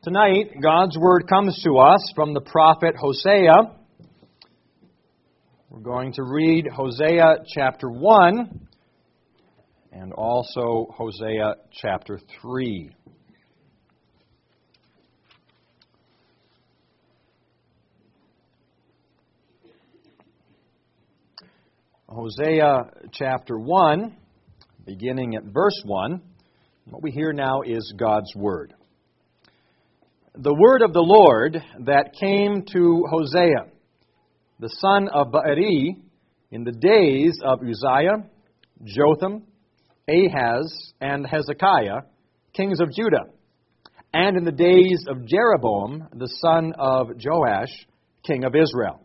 Tonight, God's Word comes to us from the prophet Hosea. We're going to read Hosea chapter 1 and also Hosea chapter 3. Hosea chapter 1, beginning at verse 1. What we hear now is God's Word. The word of the Lord that came to Hosea, the son of Beeri, in the days of Uzziah, Jotham, Ahaz, and Hezekiah, kings of Judah, and in the days of Jeroboam, the son of Joash, king of Israel.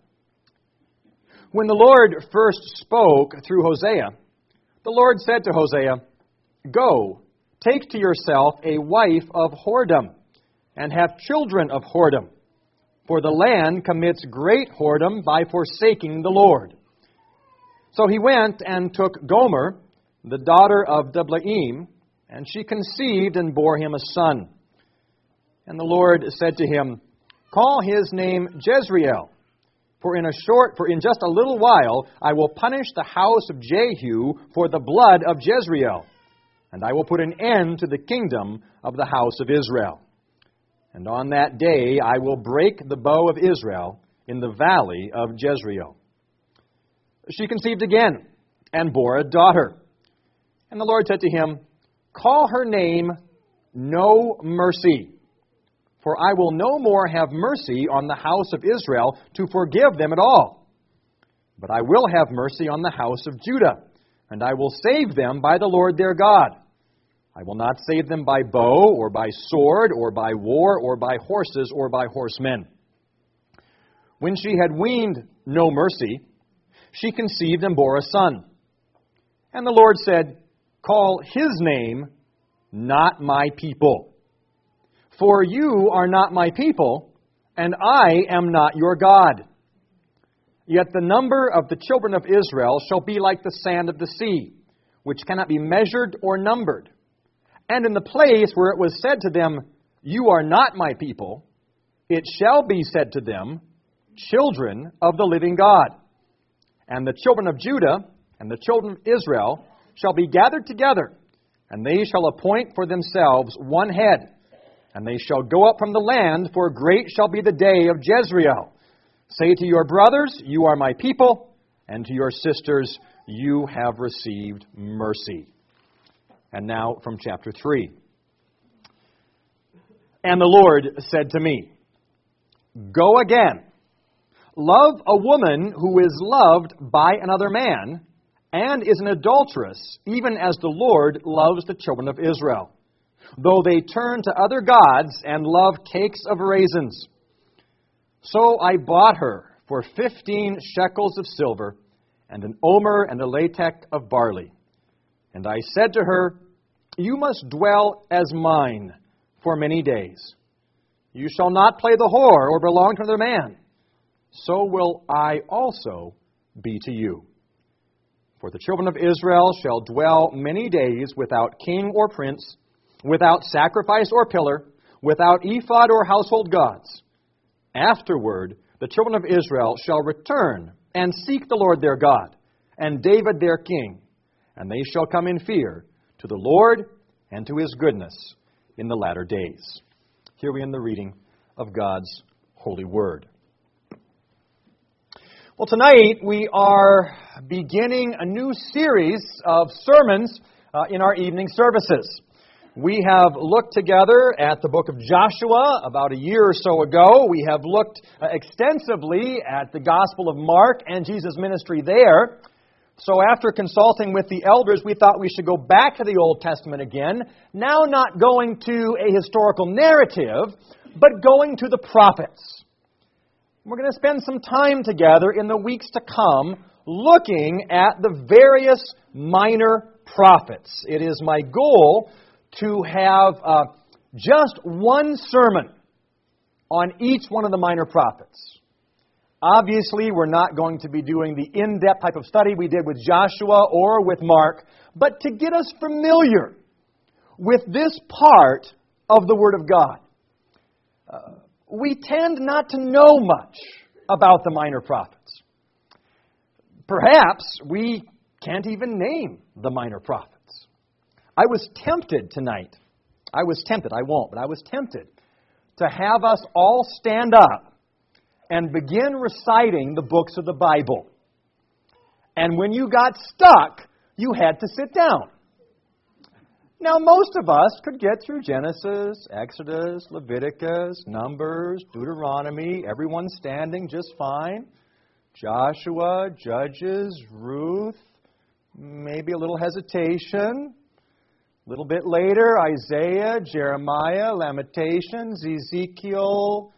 When the Lord first spoke through Hosea, the Lord said to Hosea, "Go, take to yourself a wife of whoredom, and have children of whoredom, for the land commits great whoredom by forsaking the Lord." So he went and took Gomer, the daughter of Diblaim, and she conceived and bore him a son. And the Lord said to him, "Call his name Jezreel, for in just a little while I will punish the house of Jehu for the blood of Jezreel, and I will put an end to the kingdom of the house of Israel. And on that day I will break the bow of Israel in the valley of Jezreel." She conceived again and bore a daughter. And the Lord said to him, "Call her name No Mercy, for I will no more have mercy on the house of Israel to forgive them at all. But I will have mercy on the house of Judah, and I will save them by the Lord their God. I will not save them by bow, or by sword, or by war, or by horses, or by horsemen." When she had weaned No Mercy, she conceived and bore a son. And the Lord said, "Call his name Not My People. For you are not my people, and I am not your God. Yet the number of the children of Israel shall be like the sand of the sea, which cannot be measured or numbered. And in the place where it was said to them, 'You are not my people,' it shall be said to them, 'Children of the living God.' And the children of Judah and the children of Israel shall be gathered together, and they shall appoint for themselves one head, and they shall go up from the land, for great shall be the day of Jezreel. Say to your brothers, 'You are my people,' and to your sisters, 'You have received mercy.'" And now from chapter 3. "And the Lord said to me, 'Go again, love a woman who is loved by another man, and is an adulteress, even as the Lord loves the children of Israel, though they turn to other gods and love cakes of raisins. So I bought her for 15 shekels of silver, and an omer and a latech of barley. And I said to her, 'You must dwell as mine for many days. You shall not play the whore or belong to another man. So will I also be to you. For the children of Israel shall dwell many days without king or prince, without sacrifice or pillar, without ephod or household gods. Afterward, the children of Israel shall return and seek the Lord their God, and David their king, and they shall come in fear to the Lord and to his goodness in the latter days." Here we end the reading of God's holy word. Well, tonight we are beginning a new series of sermons in our evening services. We have looked together at the book of Joshua about a year or so ago. We have looked extensively at the Gospel of Mark and Jesus' ministry there. So after consulting with the elders, we thought we should go back to the Old Testament again, now not going to a historical narrative, but going to the prophets. We're going to spend some time together in the weeks to come looking at the various minor prophets. It is my goal to have just one sermon on each one of the minor prophets. Obviously, we're not going to be doing the in-depth type of study we did with Joshua or with Mark, but to get us familiar with this part of the Word of God. we tend not to know much about the minor prophets. Perhaps we can't even name the minor prophets. I was tempted tonight. I won't, but I was tempted to have us all stand up and begin reciting the books of the Bible. And when you got stuck, you had to sit down. Now, most of us could get through Genesis, Exodus, Leviticus, Numbers, Deuteronomy, everyone standing just fine. Joshua, Judges, Ruth, maybe a little hesitation. A little bit later, Isaiah, Jeremiah, Lamentations, Ezekiel,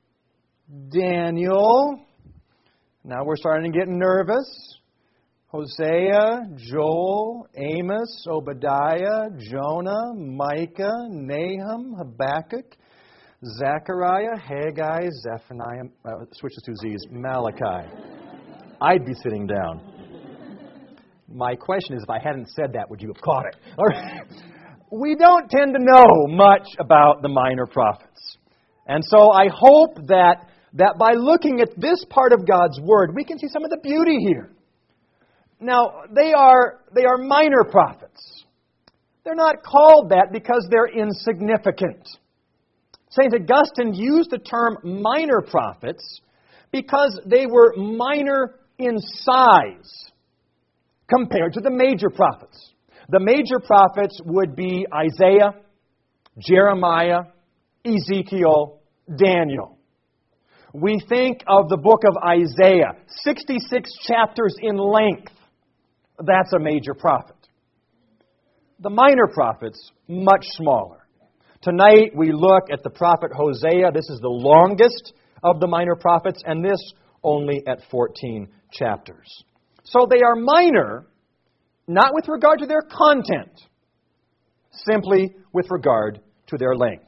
Daniel. Now we're starting to get nervous. Hosea, Joel, Amos, Obadiah, Jonah, Micah, Nahum, Habakkuk, Zechariah, Haggai, Zephaniah, switches to Z's, Malachi. I'd be sitting down. My question is, if I hadn't said that, would you have caught it? All right. We don't tend to know much about the minor prophets. And so I hope that by looking at this part of God's Word, we can see some of the beauty here. Now, they are minor prophets. They're not called that because they're insignificant. St. Augustine used the term minor prophets because they were minor in size compared to the major prophets. The major prophets would be Isaiah, Jeremiah, Ezekiel, Daniel. We think of the book of Isaiah, 66 chapters in length. That's a major prophet. The minor prophets, much smaller. Tonight we look at the prophet Hosea. This is the longest of the minor prophets, and this only at 14 chapters. So they are minor, not with regard to their content, simply with regard to their length.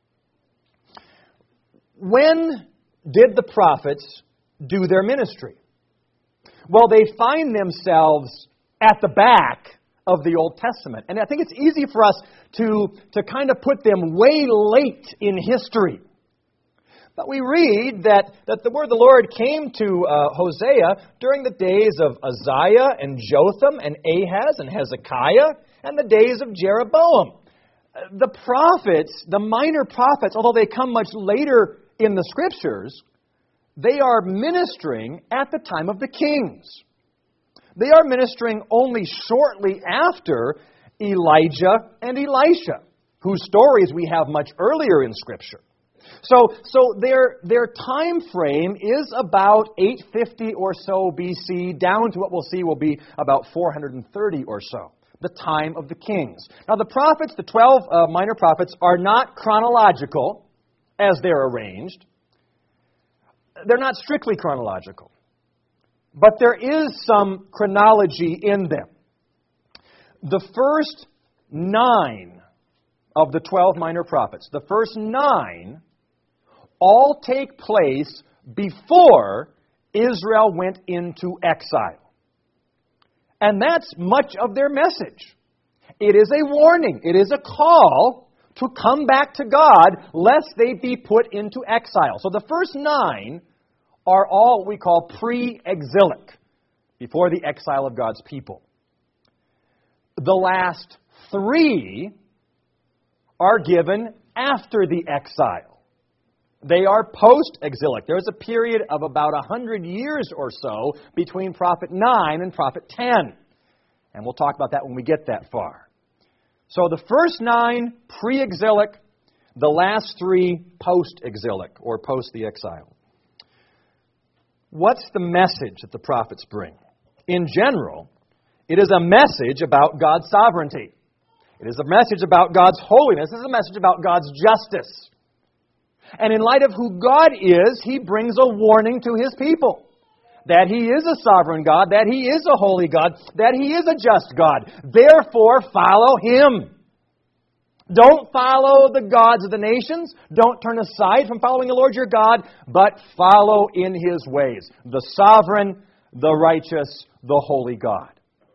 When did the prophets do their ministry? Well, they find themselves at the back of the Old Testament. And I think it's easy for us to kind of put them way late in history. But we read that the word of the Lord came to Hosea during the days of Uzziah and Jotham and Ahaz and Hezekiah and the days of Jeroboam. The prophets, the minor prophets, although they come much later in the Scriptures, they are ministering at the time of the kings. They are ministering only shortly after Elijah and Elisha, whose stories we have much earlier in Scripture. So their time frame is about 850 or so BC, down to what we'll see will be about 430 or so, the time of the kings. Now the prophets, the 12 minor prophets, are not chronological as they're arranged. They're not strictly chronological. But there is some chronology in them. The first 9 of the 12 minor prophets, the first 9 all take place before Israel went into exile. And that's much of their message. It is a warning. It is a call to come back to God lest they be put into exile. So the first 9 are all we call pre-exilic, before the exile of God's people. The last 3 are given after the exile. They are post-exilic. There's a period of about 100 years or so between Prophet 9 and Prophet 10. And we'll talk about that when we get that far. So the first 9, pre-exilic. The last 3, post-exilic, or post the exile. What's the message that the prophets bring? In general, it is a message about God's sovereignty. It is a message about God's holiness. It is a message about God's justice. And in light of who God is, He brings a warning to His people. That He is a sovereign God, that He is a holy God, that He is a just God. Therefore, follow Him. Don't follow the gods of the nations. Don't turn aside from following the Lord your God, but follow in His ways. The sovereign, the righteous, the holy God.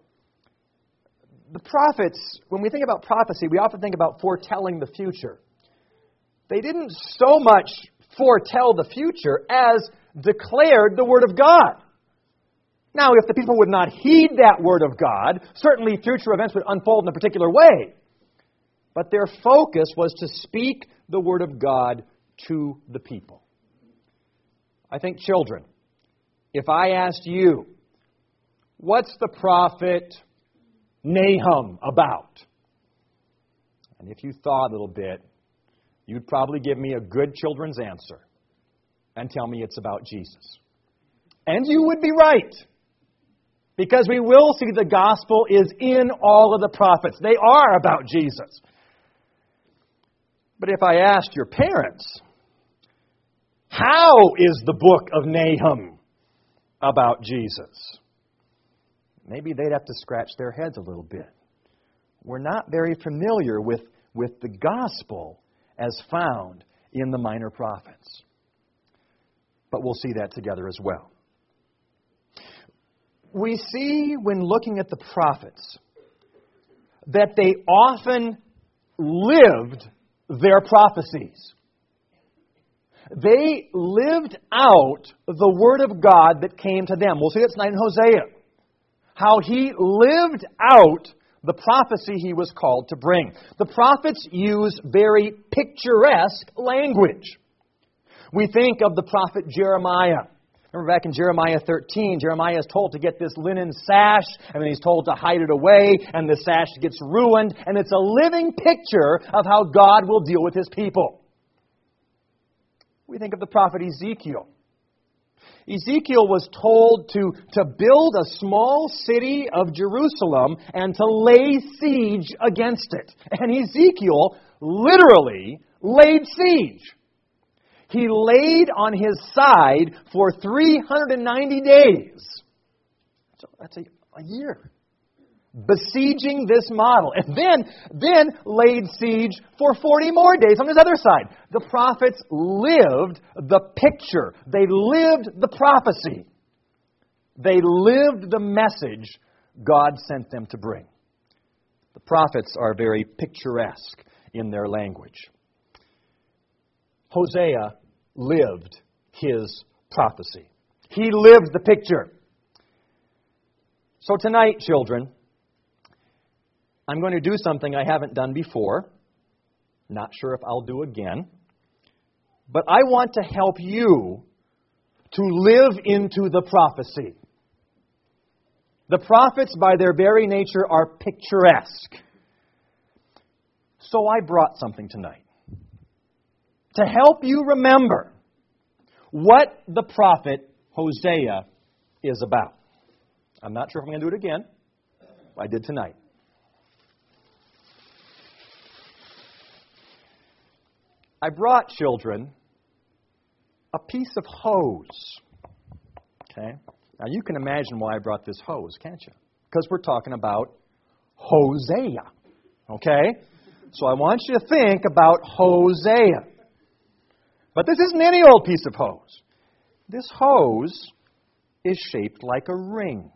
The prophets, when we think about prophecy, we often think about foretelling the future. They didn't so much foretell the future as declared the Word of God. Now, if the people would not heed that Word of God, certainly future events would unfold in a particular way. But their focus was to speak the Word of God to the people. I think, children, if I asked you, what's the prophet Nahum about? And if you thought a little bit, you'd probably give me a good children's answer and tell me it's about Jesus. And you would be right. Because we will see the gospel is in all of the prophets. They are about Jesus. But if I asked your parents, how is the book of Nahum about Jesus? Maybe they'd have to scratch their heads a little bit. We're not very familiar with the gospel as found in the minor prophets. But we'll see that together as well. We see when looking at the prophets that they often lived their prophecies. They lived out the Word of God that came to them. We'll see that tonight in Hosea. How he lived out the prophecy he was called to bring. The prophets use very picturesque language. We think of the prophet Jeremiah. Remember back in Jeremiah 13, Jeremiah is told to get this linen sash, and then he's told to hide it away, and the sash gets ruined, and it's a living picture of how God will deal with His people. We think of the prophet Ezekiel. Ezekiel was told to build a small city of Jerusalem and to lay siege against it. And Ezekiel literally laid siege. He laid on his side for 390 days. So that's a year. Besieging this model. And then laid siege for 40 more days on his other side. The prophets lived the picture. They lived the prophecy. They lived the message God sent them to bring. The prophets are very picturesque in their language. Hosea lived his prophecy. He lived the picture. So tonight, children, I'm going to do something I haven't done before. Not sure if I'll do again. But I want to help you to live into the prophecy. The prophets, by their very nature, are picturesque. So I brought something tonight to help you remember what the prophet Hosea is about. I'm not sure if I'm going to do it again. I did tonight. I brought, children, a piece of hose. Okay? Now you can imagine why I brought this hose, can't you? Because we're talking about Hosea. Okay? So I want you to think about Hosea. But this isn't any old piece of hose. This hose is shaped like a ring.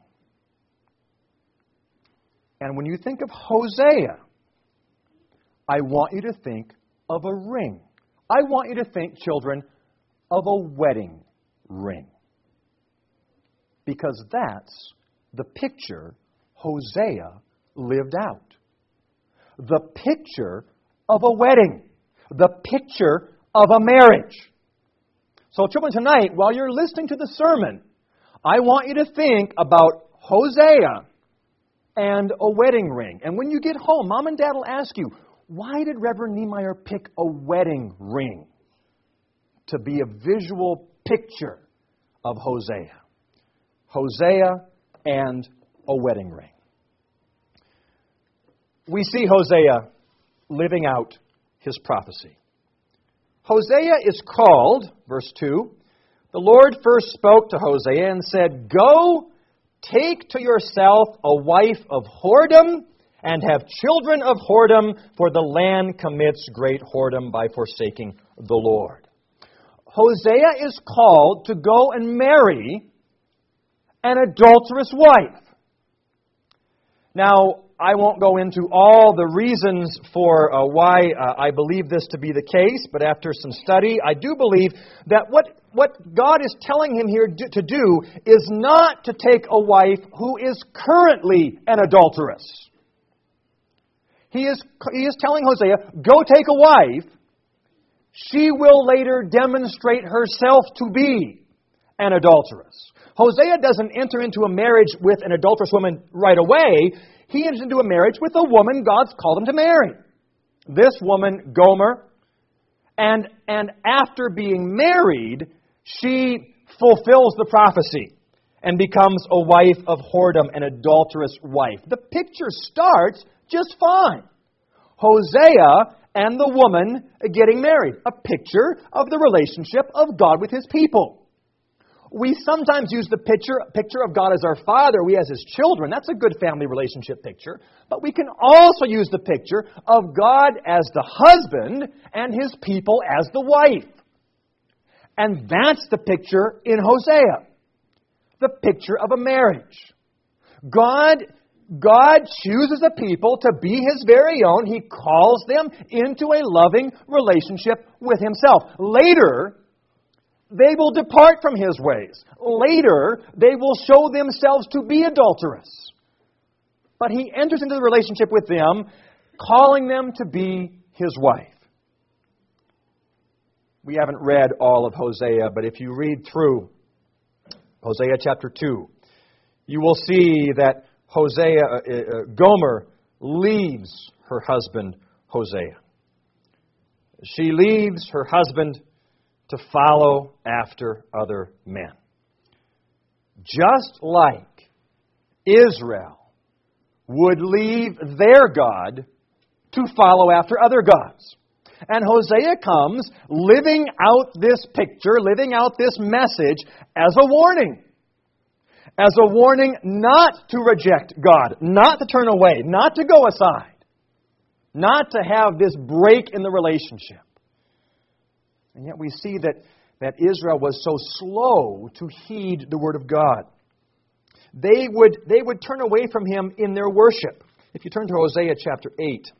And when you think of Hosea, I want you to think of a ring. I want you to think, children, of a wedding ring. Because that's the picture Hosea lived out. The picture of a wedding. The picture of a marriage. So, children, tonight, while you're listening to the sermon, I want you to think about Hosea and a wedding ring. And when you get home, Mom and Dad will ask you, why did Reverend Niemeyer pick a wedding ring to be a visual picture of Hosea? Hosea and a wedding ring. We see Hosea living out his prophecy. Hosea is called, verse 2, the Lord first spoke to Hosea and said, "Go, take to yourself a wife of whoredom, and have children of whoredom, for the land commits great whoredom by forsaking the Lord." Hosea is called to go and marry an adulterous wife. Now, I won't go into all the reasons for why I believe this to be the case, but after some study, I do believe that what God is telling him here to do is not to take a wife who is currently an adulteress. He is telling Hosea, go take a wife. She will later demonstrate herself to be an adulteress. Hosea doesn't enter into a marriage with an adulterous woman right away. He enters into a marriage with a woman God's called him to marry. This woman, Gomer, and after being married, she fulfills the prophecy and becomes a wife of whoredom, an adulterous wife. The picture starts just fine. Hosea and the woman getting married. A picture of the relationship of God with His people. We sometimes use the picture of God as our Father, we as His children. That's a good family relationship picture. But we can also use the picture of God as the husband and His people as the wife. And that's the picture in Hosea. The picture of a marriage. God chooses a people to be His very own. He calls them into a loving relationship with Himself. Later, they will depart from His ways. Later, they will show themselves to be adulterous. But He enters into the relationship with them, calling them to be His wife. We haven't read all of Hosea, but if you read through Hosea chapter 2, you will see that Gomer leaves her husband Hosea. She leaves her husband to follow after other men. Just like Israel would leave their God to follow after other gods. And Hosea comes living out this picture, living out this message as a warning. As a warning not to reject God, not to turn away, not to go aside, not to have this break in the relationship. And yet we see that Israel was so slow to heed the Word of God. They would turn away from Him in their worship. If you turn to Hosea chapter 8.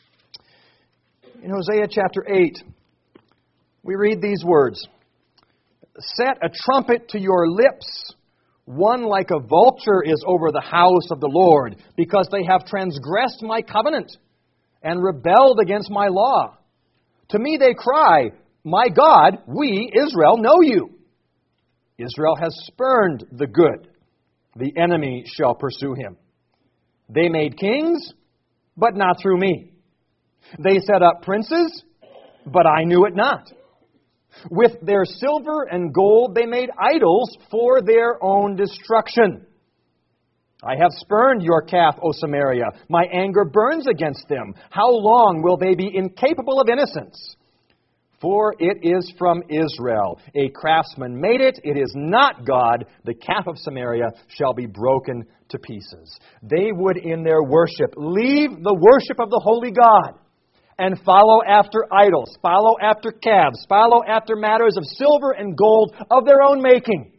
In Hosea chapter 8, we read these words. Set a trumpet to your lips. One like a vulture is over the house of the Lord, because they have transgressed my covenant and rebelled against my law. To me they cry, my God, we, Israel, know you. Israel has spurned the good. The enemy shall pursue him. They made kings, but not through me. They set up princes, but I knew it not. With their silver and gold they made idols for their own destruction. I have spurned your calf, O Samaria. My anger burns against them. How long will they be incapable of innocence? For it is from Israel. A craftsman made it. It is not God. The calf of Samaria shall be broken to pieces. They would in their worship leave the worship of the holy God and follow after idols, follow after calves, follow after matters of silver and gold of their own making.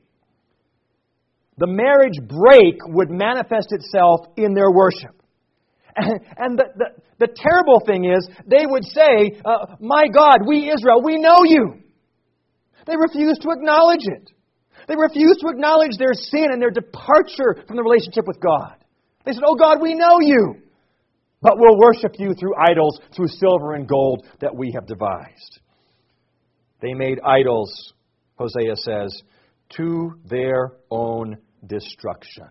The marriage break would manifest itself in their worship. And the terrible thing is, they would say, my God, we Israel, we know you. They refuse to acknowledge it. They refuse to acknowledge their sin and their departure from the relationship with God. They said, oh God, we know you. But we'll worship you through idols, through silver and gold that we have devised. They made idols, Hosea says, to their own destruction.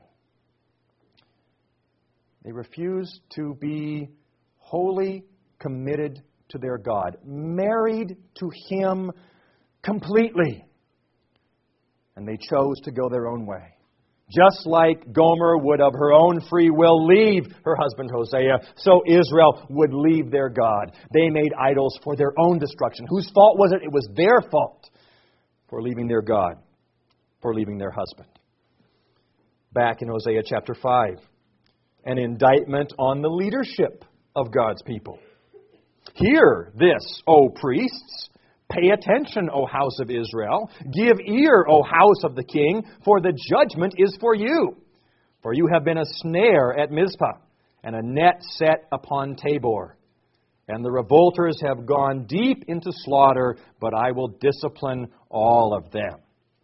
They refused to be wholly committed to their God, married to Him completely. And they chose to go their own way. Just like Gomer would of her own free will leave her husband Hosea, so Israel would leave their God. They made idols for their own destruction. Whose fault was it? It was their fault for leaving their God, for leaving their husband. Back in Hosea chapter 5, an indictment on the leadership of God's people. Hear this, O priests. Pay attention, O house of Israel. Give ear, O house of the king, for the judgment is for you. For you have been a snare at Mizpah, and a net set upon Tabor. And the revolters have gone deep into slaughter, but I will discipline all of them.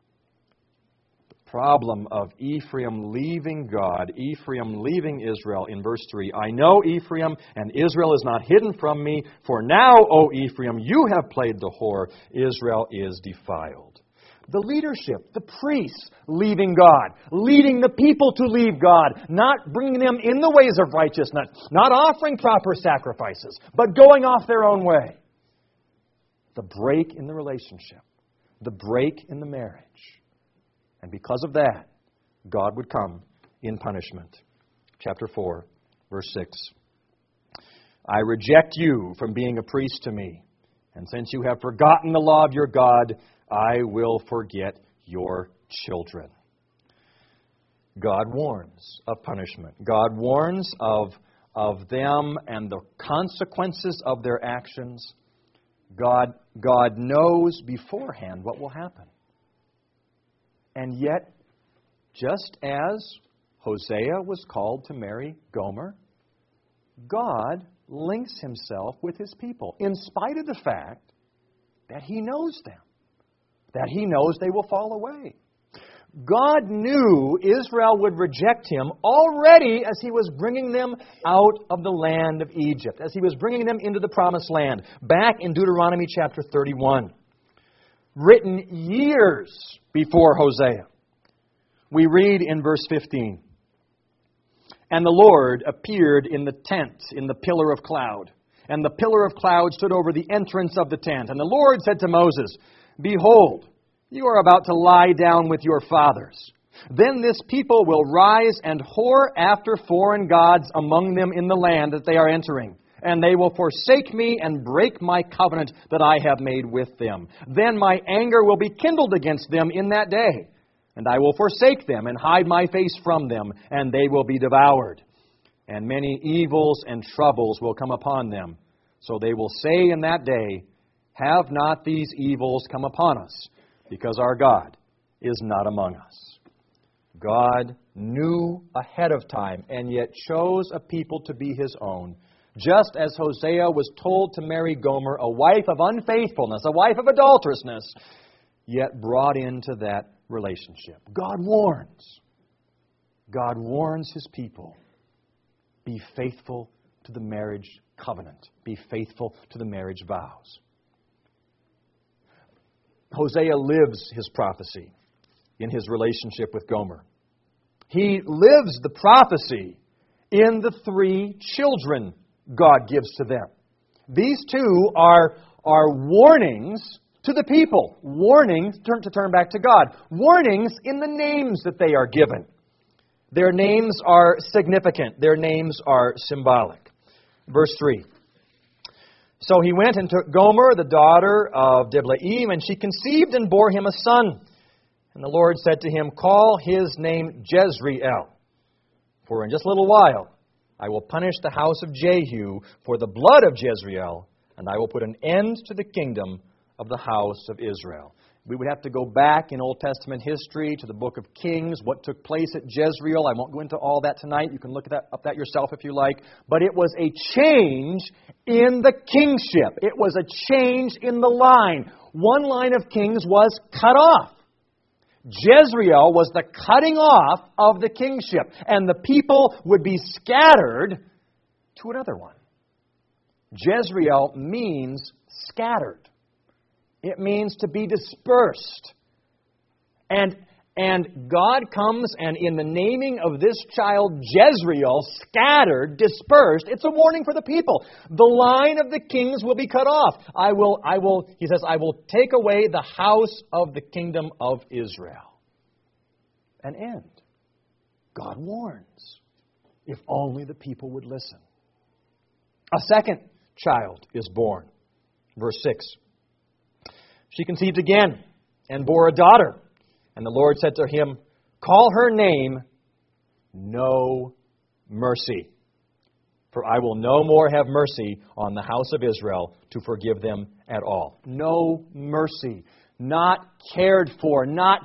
The problem of Ephraim leaving God, Ephraim leaving Israel in verse 3. I know Ephraim, and Israel is not hidden from me. For now, O Ephraim, you have played the whore. Israel is defiled. The leadership, the priests, leaving God, leading the people to leave God, not bringing them in the ways of righteousness, not offering proper sacrifices, but going off their own way. The break in the relationship, the break in the marriage. And because of that, God would come in punishment. Chapter 4, verse 6. I reject you from being a priest to me, and since you have forgotten the law of your God, I will forget your children. God warns of punishment. God warns of them and the consequences of their actions. God knows beforehand what will happen. And yet, just as Hosea was called to marry Gomer, God links himself with his people, in spite of the fact that he knows them, that he knows they will fall away. God knew Israel would reject him already as he was bringing them out of the land of Egypt, as he was bringing them into the promised land, back in Deuteronomy chapter 31, written years before Hosea. We read in verse 15, and the Lord appeared in the tent in the pillar of cloud, and the pillar of cloud stood over the entrance of the tent. And the Lord said to Moses, Behold, you are about to lie down with your fathers. Then this people will rise and whore after foreign gods among them in the land that they are entering. And they will forsake me and break my covenant that I have made with them. Then my anger will be kindled against them in that day. And I will forsake them and hide my face from them, and they will be devoured. And many evils and troubles will come upon them. So they will say in that day, Have not these evils come upon us? Because our God is not among us. God knew ahead of time and yet chose a people to be his own. Just as Hosea was told to marry Gomer, a wife of unfaithfulness, a wife of adulterousness, yet brought into that relationship. God warns. God warns his people. Be faithful to the marriage covenant. Be faithful to the marriage vows. Hosea lives his prophecy in his relationship with Gomer. He lives the prophecy in the 3 children God gives to them. These 2 are warnings to the people. Warnings to turn back to God. Warnings in the names that they are given. Their names are significant. Their names are symbolic. Verse 3. So he went and took Gomer, the daughter of Diblaim, and she conceived and bore him a son. And the Lord said to him, Call his name Jezreel, for in just a little while I will punish the house of Jehu for the blood of Jezreel, and I will put an end to the kingdom of the house of Israel. We would have to go back in Old Testament history to the book of Kings, what took place at Jezreel. I won't go into all that tonight. You can look up that yourself if you like. But it was a change in the kingship. It was a change in the line. One line of kings was cut off. Jezreel was the cutting off of the kingship. And the people would be scattered to another one. Jezreel means scattered. It means to be dispersed. And God comes and in the naming of this child, Jezreel, scattered, dispersed, it's a warning for the people. The line of the kings will be cut off. He says, I will take away the house of the kingdom of Israel. An end. God warns. If only the people would listen. A second child is born. Verse 6. She conceived again and bore a daughter. And the Lord said to him, Call her name No Mercy. For I will no more have mercy on the house of Israel to forgive them at all. No mercy. Not cared for. Not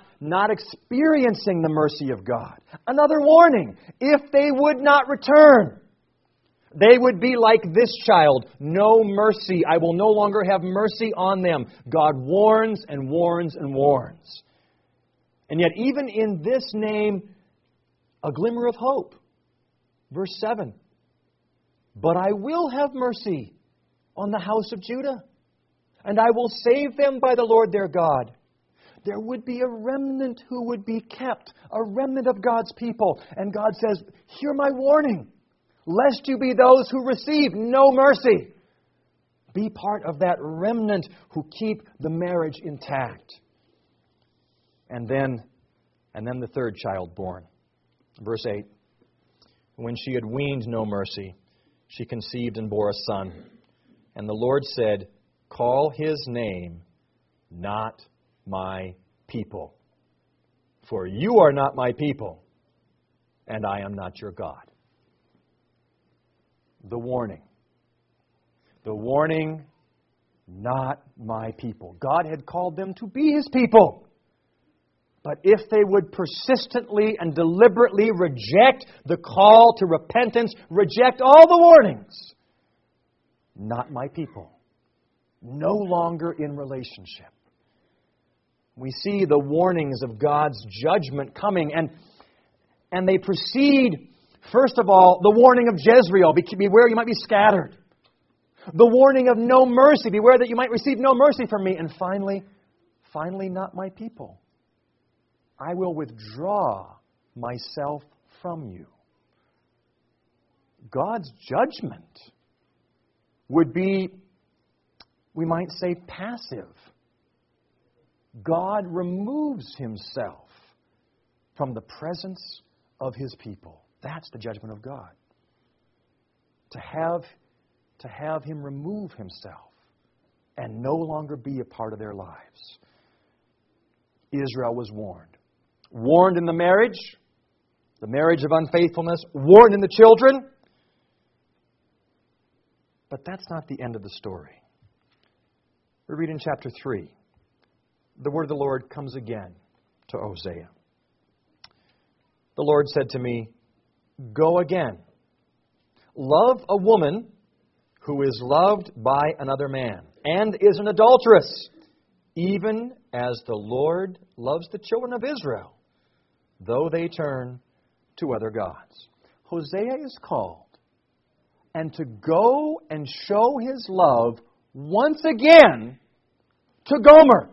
experiencing the mercy of God. Another warning. If they would not return, They would be like this child, no mercy. I will no longer have mercy on them. God warns and warns and warns. And yet, even in this name, a glimmer of hope. Verse 7. But I will have mercy on the house of Judah, and I will save them by the Lord their God. There would be a remnant who would be kept, a remnant of God's people. And God says, hear my warning, lest you be those who receive no mercy. Be part of that remnant who keep the marriage intact. And then the third child born. Verse 8. When she had weaned no mercy, she conceived and bore a son. And the Lord said, call his name Not My People. For you are not my people, and I am not your God. The warning. The warning, not my people. God had called them to be His people. But if they would persistently and deliberately reject the call to repentance, reject all the warnings, not my people. No longer in relationship. We see the warnings of God's judgment coming, and they precede, first of all, the warning of Jezreel, beware you might be scattered. The warning of no mercy, beware that you might receive no mercy from me. And finally, not my people. I will withdraw myself from you. God's judgment would be, we might say, passive. God removes Himself from the presence of His people. That's the judgment of God. To have Him remove Himself and no longer be a part of their lives. Israel was warned. Warned in the marriage of unfaithfulness, warned in the children. But that's not the end of the story. We read in chapter 3. The word of the Lord comes again to Hosea. The Lord said to me, go again. Love a woman who is loved by another man and is an adulteress, even as the Lord loves the children of Israel, though they turn to other gods. Hosea is called and to go and show his love once again to Gomer.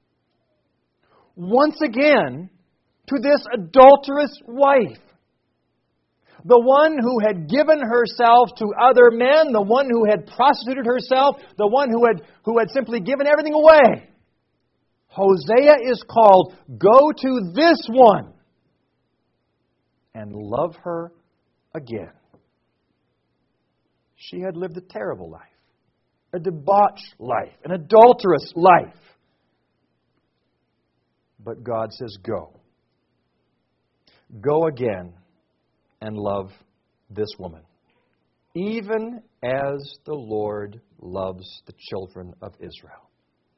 Once again to this adulterous wife. The one who had given herself to other men, the one who had prostituted herself, the one who had simply given everything away. Hosea is called, go to this one and love her again. She had lived a terrible life, a debauched life, an adulterous life. But God says, go. Go again and love this woman, even as the Lord loves the children of Israel.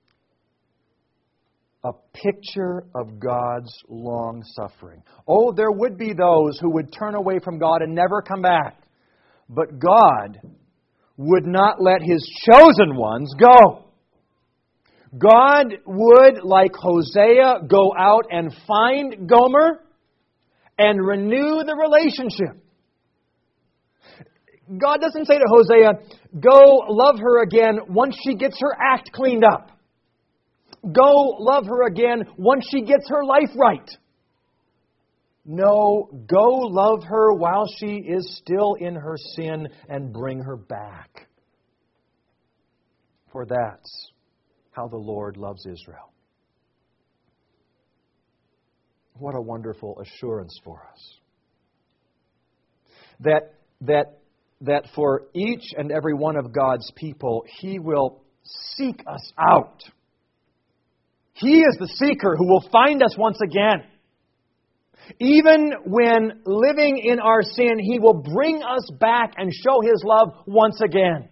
A picture of God's long suffering. Oh, there would be those who would turn away from God and never come back. But God would not let His chosen ones go. God would, like Hosea, go out and find Gomer and renew the relationship. God doesn't say to Hosea, go love her again once she gets her act cleaned up. Go love her again once she gets her life right. No, go love her while she is still in her sin and bring her back. For that's how the Lord loves Israel. What a wonderful assurance for us. That for each and every one of God's people, He will seek us out. He is the seeker who will find us once again. Even when living in our sin, He will bring us back and show His love once again.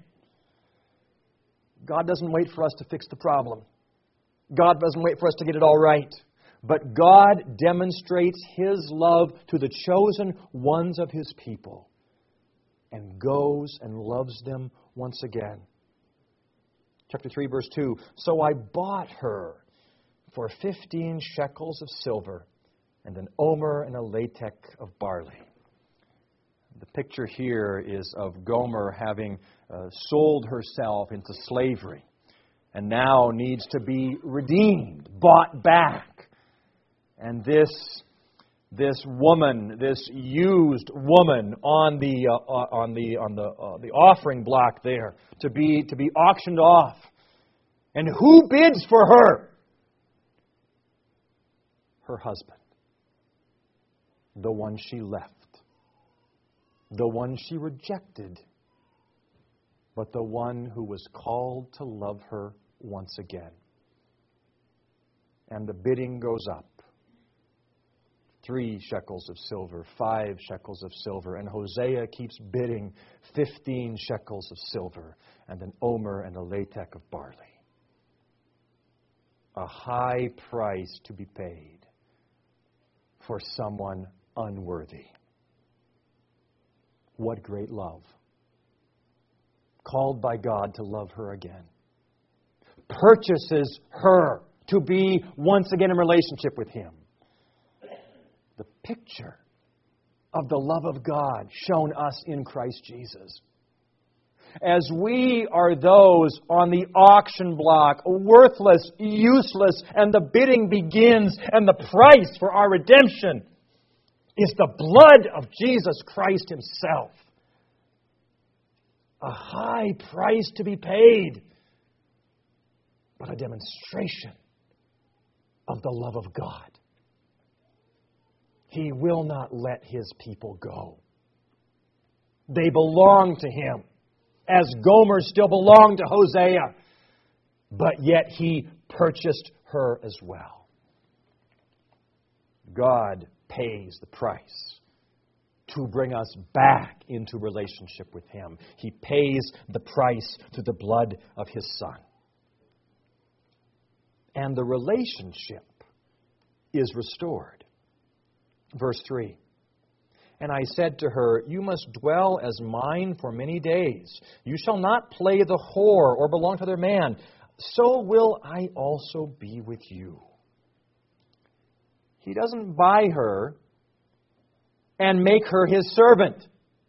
God doesn't wait for us to fix the problem. God doesn't wait for us to get it all right. But God demonstrates His love to the chosen ones of His people. and goes and loves them once again. Chapter 3, verse 2, so I bought her for 15 shekels of silver and an omer and a latech of barley. The picture here is of Gomer having sold herself into slavery and now needs to be redeemed, bought back. And this woman, this used woman on the offering block there to be auctioned off. And who bids for her? Her husband. The one she left. The one she rejected. But the one who was called to love her once again. And the bidding goes up. 3 shekels of silver, 5 shekels of silver, and Hosea keeps bidding 15 shekels of silver, and an omer and a latech of barley. A high price to be paid for someone unworthy. What great love. Called by God to love her again. Purchases her to be once again in relationship with Him. The picture of the love of God shown us in Christ Jesus. As we are those on the auction block, worthless, useless, and the bidding begins, and the price for our redemption is the blood of Jesus Christ Himself. A high price to be paid, but a demonstration of the love of God. He will not let His people go. They belong to Him, as Gomer still belonged to Hosea, but yet He purchased her as well. God pays the price to bring us back into relationship with Him. He pays the price through the blood of His Son. And the relationship is restored. Verse 3, and I said to her, you must dwell as mine for many days. You shall not play the whore or belong to other man. So will I also be with you. He doesn't buy her and make her His servant.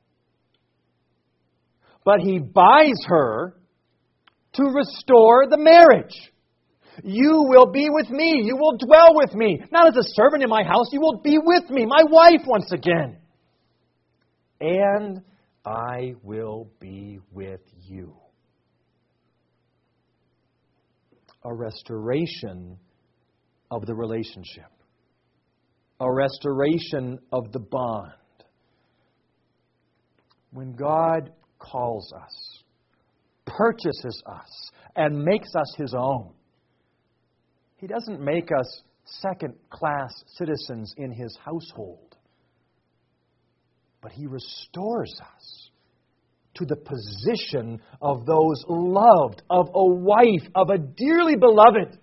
But He buys her to restore the marriage. You will be with me. You will dwell with me. Not as a servant in my house. You will be with me, my wife once again. And I will be with you. A restoration of the relationship. A restoration of the bond. When God calls us, purchases us, and makes us His own, He doesn't make us second-class citizens in His household. But He restores us to the position of those loved, of a wife, of a dearly beloved.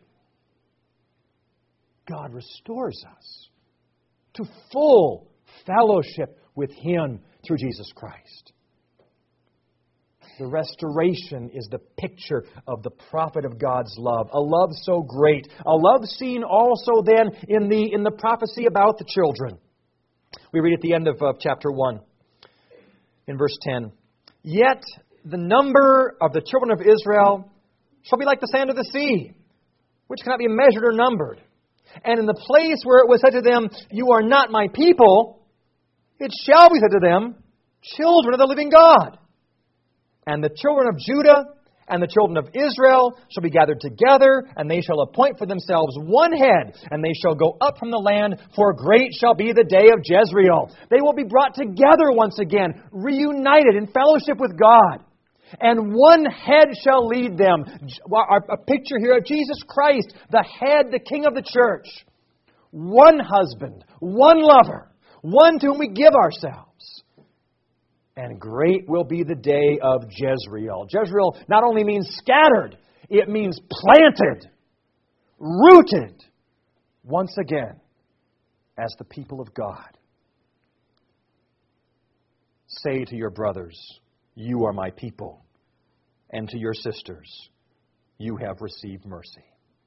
God restores us to full fellowship with Him through Jesus Christ. The restoration is the picture of the prophet of God's love. A love so great. A love seen also then in the prophecy about the children. We read at the end of chapter 1, in verse 10. Yet the number of the children of Israel shall be like the sand of the sea, which cannot be measured or numbered. And in the place where it was said to them, you are not my people, it shall be said to them, children of the living God. And the children of Judah and the children of Israel shall be gathered together, and they shall appoint for themselves one head, and they shall go up from the land, for great shall be the day of Jezreel. They will be brought together once again, reunited in fellowship with God. And one head shall lead them. A picture here of Jesus Christ, the head, the King of the church. One husband, one lover, one to whom we give ourselves. And great will be the day of Jezreel. Jezreel not only means scattered, it means planted, rooted, once again, as the people of God. Say to your brothers, you are my people. And to your sisters, you have received mercy.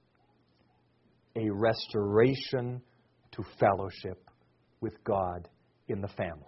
A restoration to fellowship with God in the family.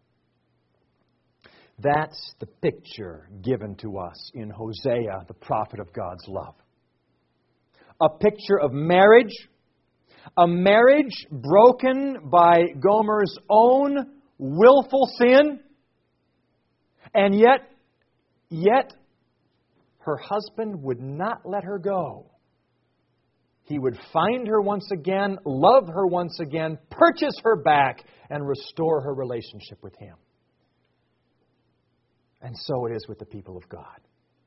That's the picture given to us in Hosea, the prophet of God's love. A picture of marriage, a marriage broken by Gomer's own willful sin, and yet her husband would not let her go. He would find her once again, love her once again, purchase her back, and restore her relationship with Him. And so it is with the people of God.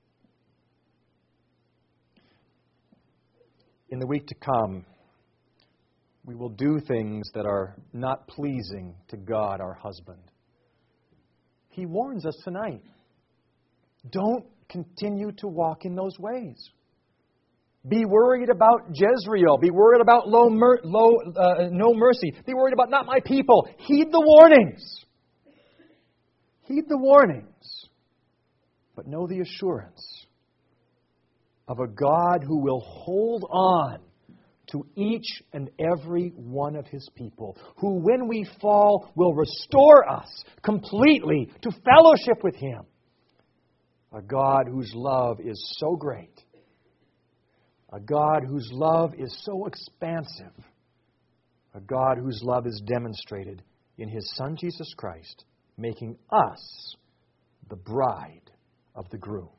In the week to come, we will do things that are not pleasing to God, our husband. He warns us tonight. Don't continue to walk in those ways. Be worried about Jezreel. Be worried about no mercy. Be worried about not my people. Heed the warnings. Heed the warnings. But know the assurance of a God who will hold on to each and every one of His people, who, when we fall, will restore us completely to fellowship with Him. A God whose love is so great. A God whose love is so expansive. A God whose love is demonstrated in His Son, Jesus Christ, making us the bride of the groom.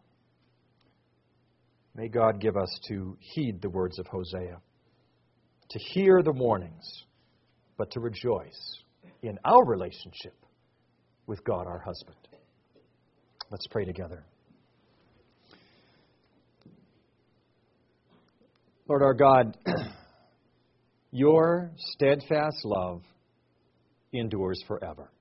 May God give us to heed the words of Hosea, to hear the warnings, but to rejoice in our relationship with God, our husband. Let's pray together. Lord our God, your steadfast love endures forever.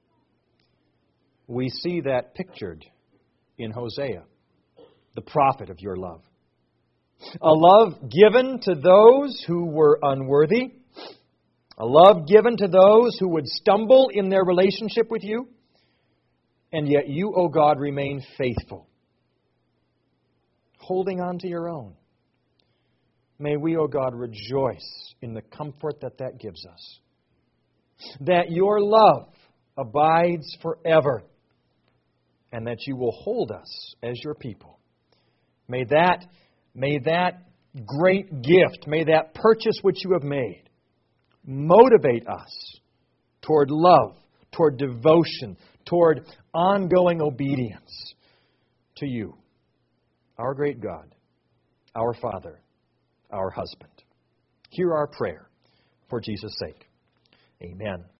We see that pictured in Hosea, the prophet of your love. A love given to those who were unworthy. A love given to those who would stumble in their relationship with you. And yet you, O God, remain faithful, holding on to your own. May we, O God, rejoice in the comfort that gives us. That your love abides forever, and that you will hold us as your people. May that great gift, may that purchase which you have made, motivate us toward love, toward devotion, toward ongoing obedience to you, our great God, our Father, our husband. Hear our prayer for Jesus' sake. Amen.